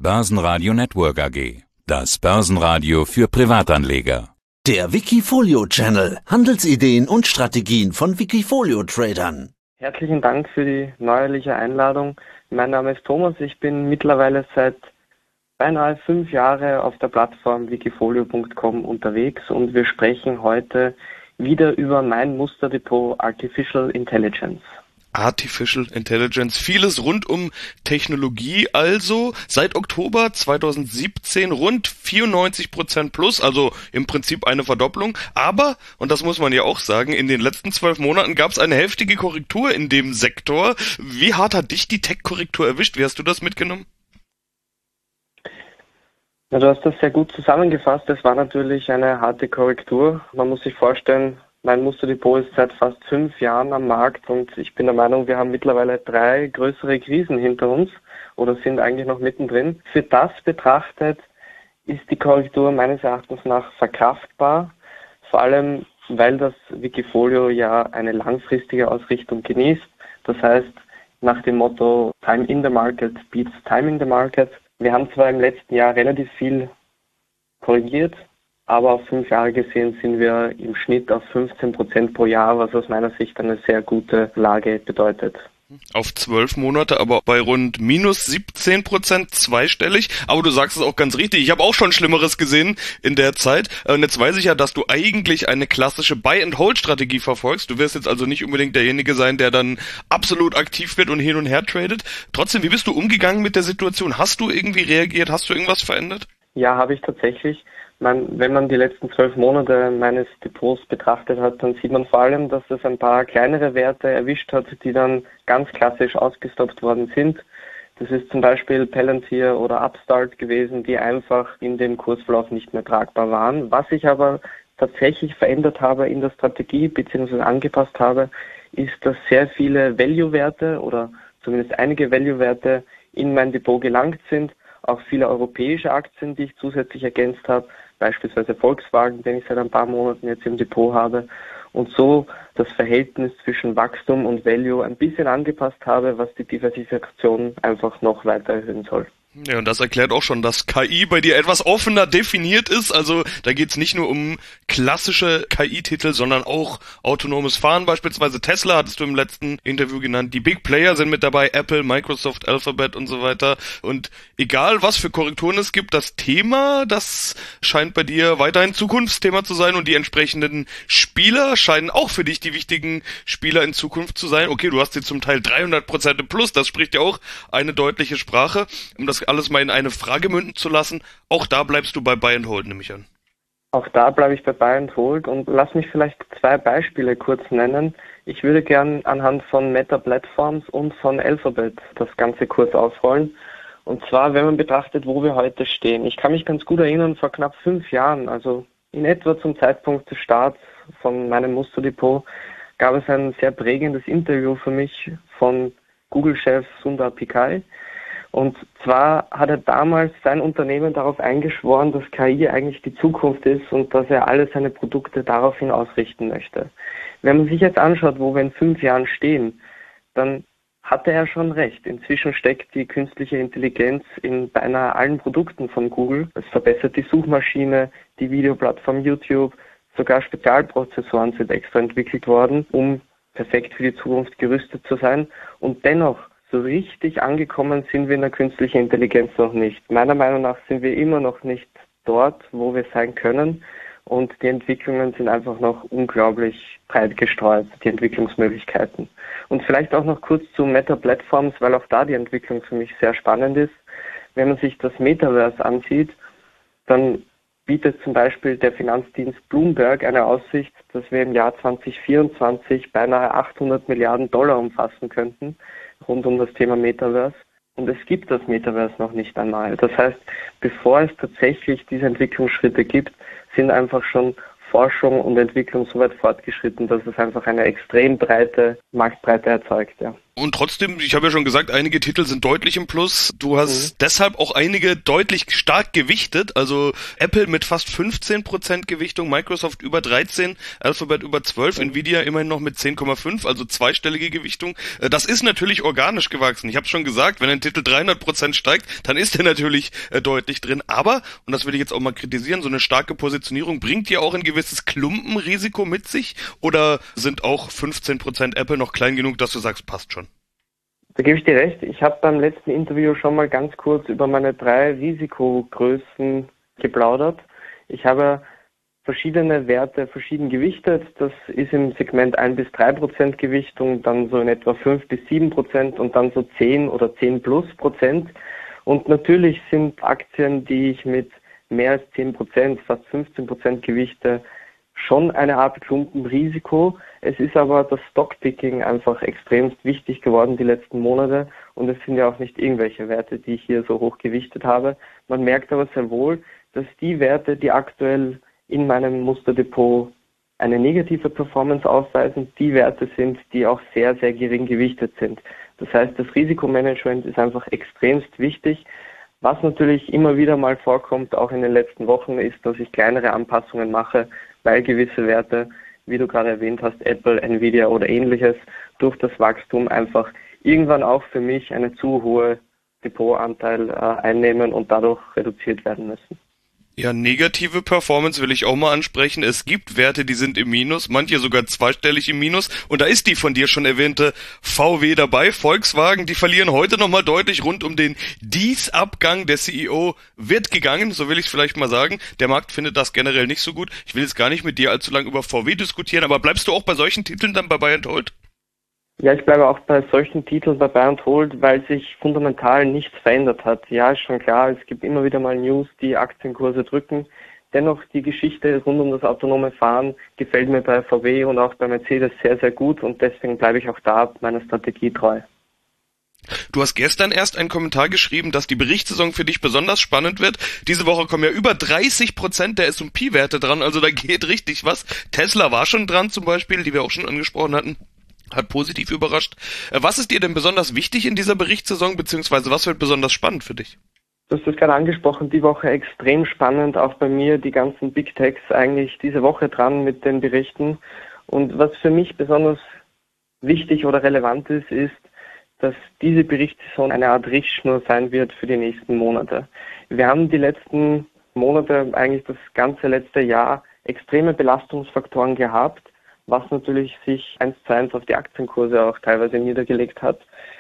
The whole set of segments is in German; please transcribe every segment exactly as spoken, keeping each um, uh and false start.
Börsenradio Network A G. Das Börsenradio für Privatanleger. Der Wikifolio-Channel. Handelsideen und Strategien von Wikifolio-Tradern. Herzlichen Dank für die neuerliche Einladung. Mein Name ist Thomas. Ich bin mittlerweile seit beinahe fünf Jahren auf der Plattform wikifolio punkt com unterwegs und wir sprechen heute wieder über mein Musterdepot Artificial Intelligence. Artificial Intelligence, vieles rund um Technologie, also seit Oktober zweitausendsiebzehn rund vierundneunzig Prozent plus, also im Prinzip eine Verdopplung, aber, und das muss man ja auch sagen, in den letzten zwölf Monaten gab es eine heftige Korrektur in dem Sektor. Wie hart hat dich die Tech-Korrektur erwischt? Wie hast du das mitgenommen? Ja, du hast das sehr gut zusammengefasst. Es war natürlich eine harte Korrektur. Man muss sich vorstellen, mein Musterdepot ist seit fast fünf Jahren am Markt und ich bin der Meinung, wir haben mittlerweile drei größere Krisen hinter uns oder sind eigentlich noch mittendrin. Für das betrachtet ist die Korrektur meines Erachtens nach verkraftbar, vor allem weil das Wikifolio ja eine langfristige Ausrichtung genießt. Das heißt, nach dem Motto Time in the Market beats Time in the Market. Wir haben zwar im letzten Jahr relativ viel korrigiert, aber auf fünf Jahre gesehen sind wir im Schnitt auf fünfzehn Prozent pro Jahr, was aus meiner Sicht eine sehr gute Lage bedeutet. Auf zwölf Monate, aber bei rund minus siebzehn Prozent zweistellig. Aber du sagst es auch ganz richtig. Ich habe auch schon Schlimmeres gesehen in der Zeit. Und jetzt weiß ich ja, dass du eigentlich eine klassische Buy-and-Hold-Strategie verfolgst. Du wirst jetzt also nicht unbedingt derjenige sein, der dann absolut aktiv wird und hin und her tradet. Trotzdem, wie bist du umgegangen mit der Situation? Hast du irgendwie reagiert? Hast du irgendwas verändert? Ja, habe ich tatsächlich. Man, wenn man die letzten zwölf Monate meines Depots betrachtet hat, dann sieht man vor allem, dass es ein paar kleinere Werte erwischt hat, die dann ganz klassisch ausgestoppt worden sind. Das ist zum Beispiel Palantir oder Upstart gewesen, die einfach in dem Kursverlauf nicht mehr tragbar waren. Was ich aber tatsächlich verändert habe in der Strategie bzw. angepasst habe, ist, dass sehr viele Value-Werte oder zumindest einige Value-Werte in mein Depot gelangt sind. Auch viele europäische Aktien, die ich zusätzlich ergänzt habe, beispielsweise Volkswagen, den ich seit ein paar Monaten jetzt im Depot habe, und so das Verhältnis zwischen Wachstum und Value ein bisschen angepasst habe, was die Diversifikation einfach noch weiter erhöhen soll. Ja, und das erklärt auch schon, dass K I bei dir etwas offener definiert ist. Also da geht's nicht nur um klassische K I-Titel, sondern auch autonomes Fahren. Beispielsweise Tesla hattest du im letzten Interview genannt. Die Big Player sind mit dabei, Apple, Microsoft, Alphabet und so weiter. Und egal, was für Korrekturen es gibt, das Thema, das scheint bei dir weiterhin Zukunftsthema zu sein. Und die entsprechenden Spieler scheinen auch für dich die wichtigen Spieler in Zukunft zu sein. Okay, du hast sie zum Teil dreihundert Prozent im Plus. Das spricht ja auch eine deutliche Sprache. Um das alles mal in eine Frage münden zu lassen. Auch da bleibst du bei Buy and Hold, nehme ich an. Auch da bleibe ich bei Buy and Hold und lass mich vielleicht zwei Beispiele kurz nennen. Ich würde gern anhand von Meta Platforms und von Alphabet das Ganze kurz ausrollen. Und zwar, wenn man betrachtet, wo wir heute stehen. Ich kann mich ganz gut erinnern, vor knapp fünf Jahren, also in etwa zum Zeitpunkt des Starts von meinem Musterdepot, gab es ein sehr prägendes Interview für mich von Google-Chef Sundar Pichai. Und zwar hat er damals sein Unternehmen darauf eingeschworen, dass K I eigentlich die Zukunft ist und dass er alle seine Produkte daraufhin ausrichten möchte. Wenn man sich jetzt anschaut, wo wir in fünf Jahren stehen, dann hatte er schon recht. Inzwischen steckt die künstliche Intelligenz in beinahe allen Produkten von Google. Es verbessert die Suchmaschine, die Videoplattform YouTube, sogar Spezialprozessoren sind extra entwickelt worden, um perfekt für die Zukunft gerüstet zu sein. Und dennoch, so richtig angekommen sind wir in der künstlichen Intelligenz noch nicht. Meiner Meinung nach sind wir immer noch nicht dort, wo wir sein können. Und die Entwicklungen sind einfach noch unglaublich breit gestreut, die Entwicklungsmöglichkeiten. Und vielleicht auch noch kurz zu Meta Platforms, weil auch da die Entwicklung für mich sehr spannend ist. Wenn man sich das Metaverse ansieht, dann bietet zum Beispiel der Finanzdienst Bloomberg eine Aussicht, dass wir im Jahr zwanzig vierundzwanzig beinahe achthundert Milliarden Dollar umfassen könnten, rund um das Thema Metaverse. Und es gibt das Metaverse noch nicht einmal. Das heißt, bevor es tatsächlich diese Entwicklungsschritte gibt, sind einfach schon Forschung und Entwicklung so weit fortgeschritten, dass es einfach eine extrem breite Marktbreite erzeugt. Ja. Und trotzdem, ich habe ja schon gesagt, einige Titel sind deutlich im Plus. Du hast mhm. deshalb auch einige deutlich stark gewichtet. Also Apple mit fast fünfzehn Prozent Gewichtung, Microsoft über dreizehn, Alphabet über zwölf, mhm. Nvidia immerhin noch mit zehn Komma fünf, also zweistellige Gewichtung. Das ist natürlich organisch gewachsen. Ich habe schon gesagt, wenn ein Titel dreihundert Prozent steigt, dann ist er natürlich äh, deutlich drin. Aber, und das will ich jetzt auch mal kritisieren, so eine starke Positionierung bringt ja auch ein gewisses Klumpenrisiko mit sich. Oder sind auch fünfzehn Prozent Apple noch klein genug, dass du sagst, passt schon? Da gebe ich dir recht. Ich habe beim letzten Interview schon mal ganz kurz über meine drei Risikogrößen geplaudert. Ich habe verschiedene Werte verschieden gewichtet. Das ist im Segment ein bis drei Prozent Gewichtung, dann so in etwa fünf bis sieben Prozent und dann so zehn oder zehn plus Prozent. Und natürlich sind Aktien, die ich mit mehr als zehn Prozent, fast fünfzehn Prozent gewichte, schon eine Art Klumpenrisiko. Es ist aber das Stockpicking einfach extremst wichtig geworden die letzten Monate und es sind ja auch nicht irgendwelche Werte, die ich hier so hoch gewichtet habe. Man merkt aber sehr wohl, dass die Werte, die aktuell in meinem Musterdepot eine negative Performance aufweisen, die Werte sind, die auch sehr, sehr gering gewichtet sind. Das heißt, das Risikomanagement ist einfach extremst wichtig. Was natürlich immer wieder mal vorkommt, auch in den letzten Wochen, ist, dass ich kleinere Anpassungen mache, weil gewisse Werte, wie du gerade erwähnt hast, Apple, Nvidia oder ähnliches, durch das Wachstum einfach irgendwann auch für mich eine zu hohe Depotanteil äh, einnehmen und dadurch reduziert werden müssen. Ja, negative Performance will ich auch mal ansprechen. Es gibt Werte, die sind im Minus, manche sogar zweistellig im Minus. Und da ist die von dir schon erwähnte V W dabei, Volkswagen. Die verlieren heute nochmal deutlich rund um den Dies-Abgang. Der C E O wird gegangen, so will ich es vielleicht mal sagen. Der Markt findet das generell nicht so gut. Ich will jetzt gar nicht mit dir allzu lange über V W diskutieren, aber bleibst du auch bei solchen Titeln dann bei Buy and Hold? Ja, ich bleibe auch bei solchen Titeln bei Buy and Hold, weil sich fundamental nichts verändert hat. Ja, ist schon klar, es gibt immer wieder mal News, die Aktienkurse drücken. Dennoch, die Geschichte rund um das autonome Fahren gefällt mir bei V W und auch bei Mercedes sehr, sehr gut und deswegen bleibe ich auch da meiner Strategie treu. Du hast gestern erst einen Kommentar geschrieben, dass die Berichtssaison für dich besonders spannend wird. Diese Woche kommen ja über dreißig Prozent der S und P-Werte dran, also da geht richtig was. Tesla war schon dran zum Beispiel, die wir auch schon angesprochen hatten. Hat positiv überrascht. Was ist dir denn besonders wichtig in dieser Berichtssaison, beziehungsweise was wird besonders spannend für dich? Du hast das gerade angesprochen, die Woche extrem spannend, auch bei mir die ganzen Big Techs eigentlich diese Woche dran mit den Berichten. Und was für mich besonders wichtig oder relevant ist, ist, dass diese Berichtssaison eine Art Richtschnur sein wird für die nächsten Monate. Wir haben die letzten Monate, eigentlich das ganze letzte Jahr, extreme Belastungsfaktoren gehabt, was natürlich sich eins zu eins auf die Aktienkurse auch teilweise niedergelegt hat.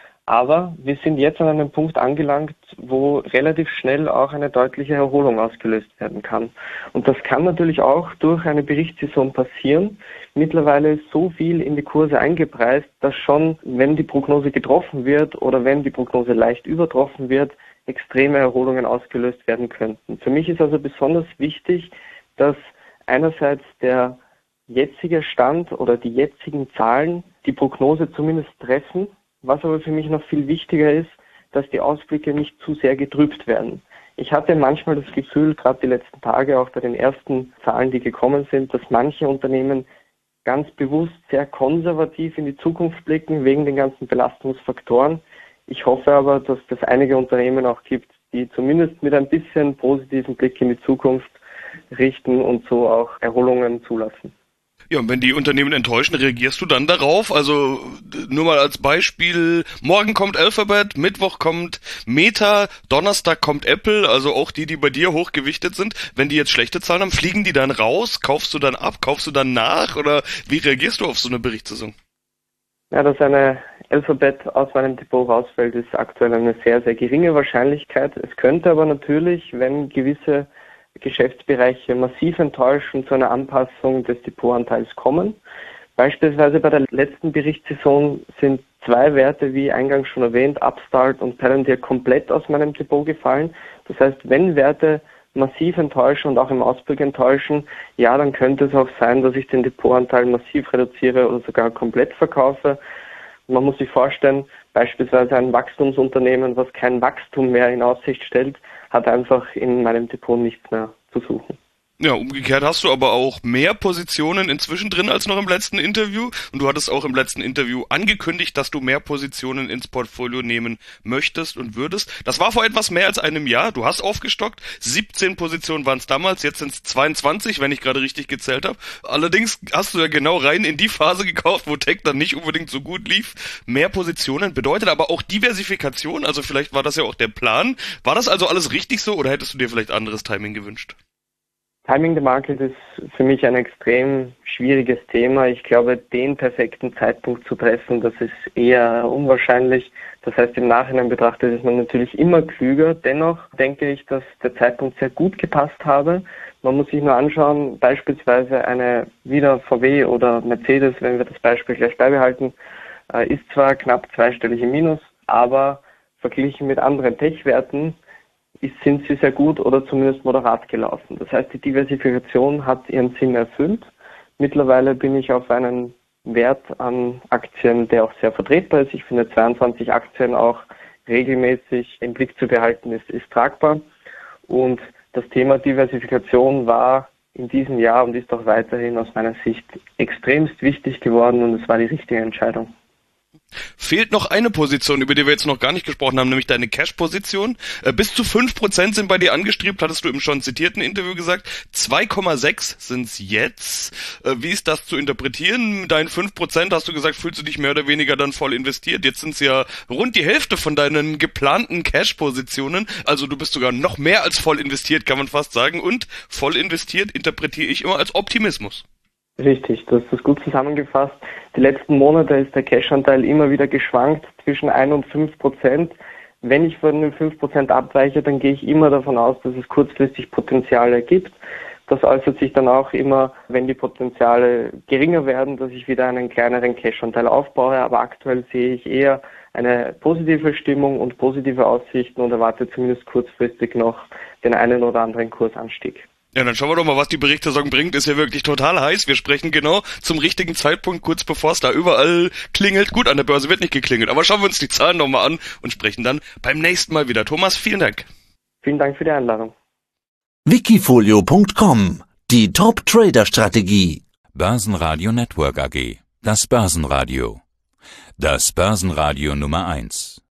Aber wir sind jetzt an einem Punkt angelangt, wo relativ schnell auch eine deutliche Erholung ausgelöst werden kann. Und das kann natürlich auch durch eine Berichtssaison passieren. Mittlerweile ist so viel in die Kurse eingepreist, dass schon, wenn die Prognose getroffen wird oder wenn die Prognose leicht übertroffen wird, extreme Erholungen ausgelöst werden könnten. Für mich ist also besonders wichtig, dass einerseits der jetzige Stand oder die jetzigen Zahlen die Prognose zumindest treffen. Was aber für mich noch viel wichtiger ist, dass die Ausblicke nicht zu sehr getrübt werden. Ich hatte manchmal das Gefühl, gerade die letzten Tage, auch bei den ersten Zahlen, die gekommen sind, dass manche Unternehmen ganz bewusst sehr konservativ in die Zukunft blicken, wegen den ganzen Belastungsfaktoren. Ich hoffe aber, dass es einige Unternehmen auch gibt, die zumindest mit ein bisschen positiven Blick in die Zukunft richten und so auch Erholungen zulassen. Ja, und wenn die Unternehmen enttäuschen, reagierst du dann darauf? Also nur mal als Beispiel, morgen kommt Alphabet, Mittwoch kommt Meta, Donnerstag kommt Apple, also auch die, die bei dir hochgewichtet sind. Wenn die jetzt schlechte Zahlen haben, fliegen die dann raus? Kaufst du dann ab? Kaufst du dann nach? Oder wie reagierst du auf so eine Berichtssaison? Ja, dass eine Alphabet aus meinem Depot rausfällt, ist aktuell eine sehr, sehr geringe Wahrscheinlichkeit. Es könnte aber natürlich, wenn gewisse Geschäftsbereiche massiv enttäuschen, zu einer Anpassung des Depotanteils kommen. Beispielsweise bei der letzten Berichtssaison sind zwei Werte, wie eingangs schon erwähnt, Upstart und Palantir, komplett aus meinem Depot gefallen. Das heißt, wenn Werte massiv enttäuschen und auch im Ausblick enttäuschen, ja, dann könnte es auch sein, dass ich den Depotanteil massiv reduziere oder sogar komplett verkaufe. Man muss sich vorstellen, beispielsweise ein Wachstumsunternehmen, was kein Wachstum mehr in Aussicht stellt, hat einfach in meinem Depot nichts mehr zu suchen. Ja, umgekehrt hast du aber auch mehr Positionen inzwischen drin als noch im letzten Interview. Und du hattest auch im letzten Interview angekündigt, dass du mehr Positionen ins Portfolio nehmen möchtest und würdest. Das war vor etwas mehr als einem Jahr. Du hast aufgestockt. siebzehn Positionen waren es damals, jetzt sind es zweiundzwanzig, wenn ich gerade richtig gezählt habe. Allerdings hast du ja genau rein in die Phase gekauft, wo Tech dann nicht unbedingt so gut lief. Mehr Positionen bedeutet aber auch Diversifikation. Also vielleicht war das ja auch der Plan. War das also alles richtig so oder hättest du dir vielleicht anderes Timing gewünscht? Timing the Market ist für mich ein extrem schwieriges Thema. Ich glaube, den perfekten Zeitpunkt zu treffen, das ist eher unwahrscheinlich. Das heißt, im Nachhinein betrachtet ist man natürlich immer klüger. Dennoch denke ich, dass der Zeitpunkt sehr gut gepasst habe. Man muss sich nur anschauen, beispielsweise eine wieder V W oder Mercedes, wenn wir das Beispiel gleich beibehalten, ist zwar knapp zweistellig im Minus, aber verglichen mit anderen Tech-Werten sind sie sehr gut oder zumindest moderat gelaufen. Das heißt, die Diversifikation hat ihren Sinn erfüllt. Mittlerweile bin ich auf einen Wert an Aktien, der auch sehr vertretbar ist. Ich finde zweiundzwanzig Aktien auch regelmäßig im Blick zu behalten, ist, ist tragbar. Und das Thema Diversifikation war in diesem Jahr und ist auch weiterhin aus meiner Sicht extremst wichtig geworden und es war die richtige Entscheidung. Fehlt noch eine Position, über die wir jetzt noch gar nicht gesprochen haben, nämlich deine Cash-Position. Äh, bis zu fünf Prozent sind bei dir angestrebt, hattest du im schon zitierten Interview gesagt. zwei Komma sechs sind's jetzt. Äh, wie ist das zu interpretieren? Deinen fünf Prozent hast du gesagt, fühlst du dich mehr oder weniger dann voll investiert. Jetzt sind's ja rund die Hälfte von deinen geplanten Cash-Positionen. Also du bist sogar noch mehr als voll investiert, kann man fast sagen. Und voll investiert interpretiere ich immer als Optimismus. Richtig, du hast das gut zusammengefasst. Die letzten Monate ist der Cash-Anteil immer wieder geschwankt zwischen ein und fünf Prozent. Wenn ich von den fünf Prozent abweiche, dann gehe ich immer davon aus, dass es kurzfristig Potenziale gibt. Das äußert sich dann auch immer, wenn die Potenziale geringer werden, dass ich wieder einen kleineren Cash-Anteil aufbaue. Aber aktuell sehe ich eher eine positive Stimmung und positive Aussichten und erwarte zumindest kurzfristig noch den einen oder anderen Kursanstieg. Ja, dann schauen wir doch mal, was die Berichtssaison bringt. Ist ja wirklich total heiß. Wir sprechen genau zum richtigen Zeitpunkt, kurz bevor es da überall klingelt. Gut, an der Börse wird nicht geklingelt, aber schauen wir uns die Zahlen nochmal an und sprechen dann beim nächsten Mal wieder. Thomas, vielen Dank. Vielen Dank für die Einladung. Wikifolio Punkt com, die Top-Trader-Strategie. Börsenradio Network A G. Das Börsenradio. Das Börsenradio Nummer eins.